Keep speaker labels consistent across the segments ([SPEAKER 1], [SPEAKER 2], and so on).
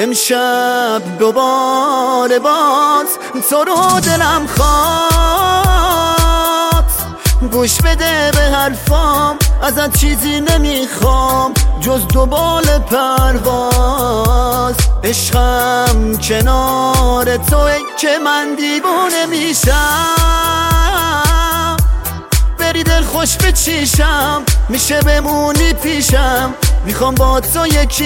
[SPEAKER 1] امشب دوباره باز تو رو دلم خواد. گوش بده به حرفام، ازت چیزی نمیخوام جز دو بال پرواز. عشقم کنار توئه که من دیوونه میشم. بری دل خوش به چیشم، میشه بمونی پیشم، میخوام با تو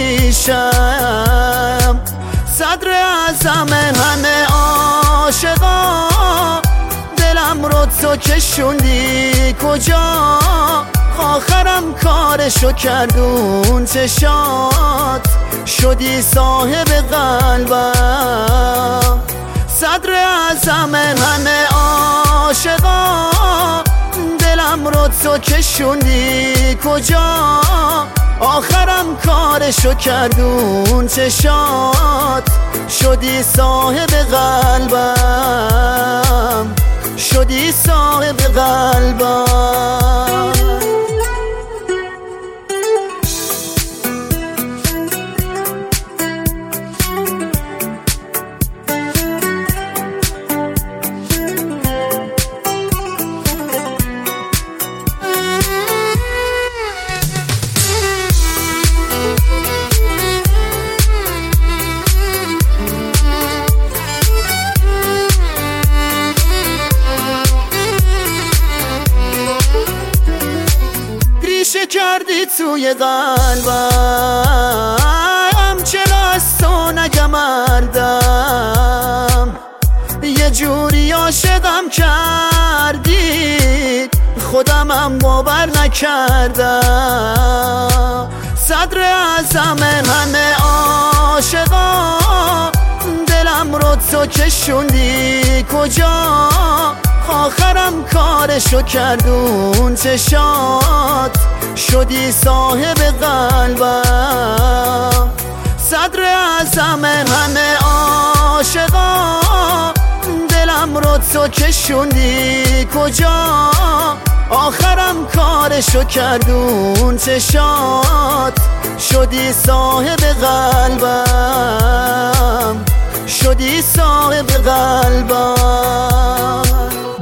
[SPEAKER 1] یکیشم. صدر اعظم همه عاشقا، دلم رو تو کشوندی کجا؟ آخرم کارشو کردون چشات، شدی صاحب قلبم. صدر اعظم همه عاشقا، دلم رو تو کشوندی کجا؟ آخرم کارشو کردون چشات، شدی صاحب قلبم، شدی صاحب قلبم. ریشه کردی توی قلبم، چرا از تو نگمردم؟ یه جوری عاشقم کردی خودمم باور نکردم. صدر اعظم همه عاشقا، دلم رو تو کشوندی کجا؟ آخرم کارشو کردون چشات، شدی صاحب قلبم. صدر اعظم همه عاشقا، دلم رو تو کشوندی کجا؟ آخرم کارشو کردون چشات، شدی صاحب قلبم، شدی صاحب قلبم.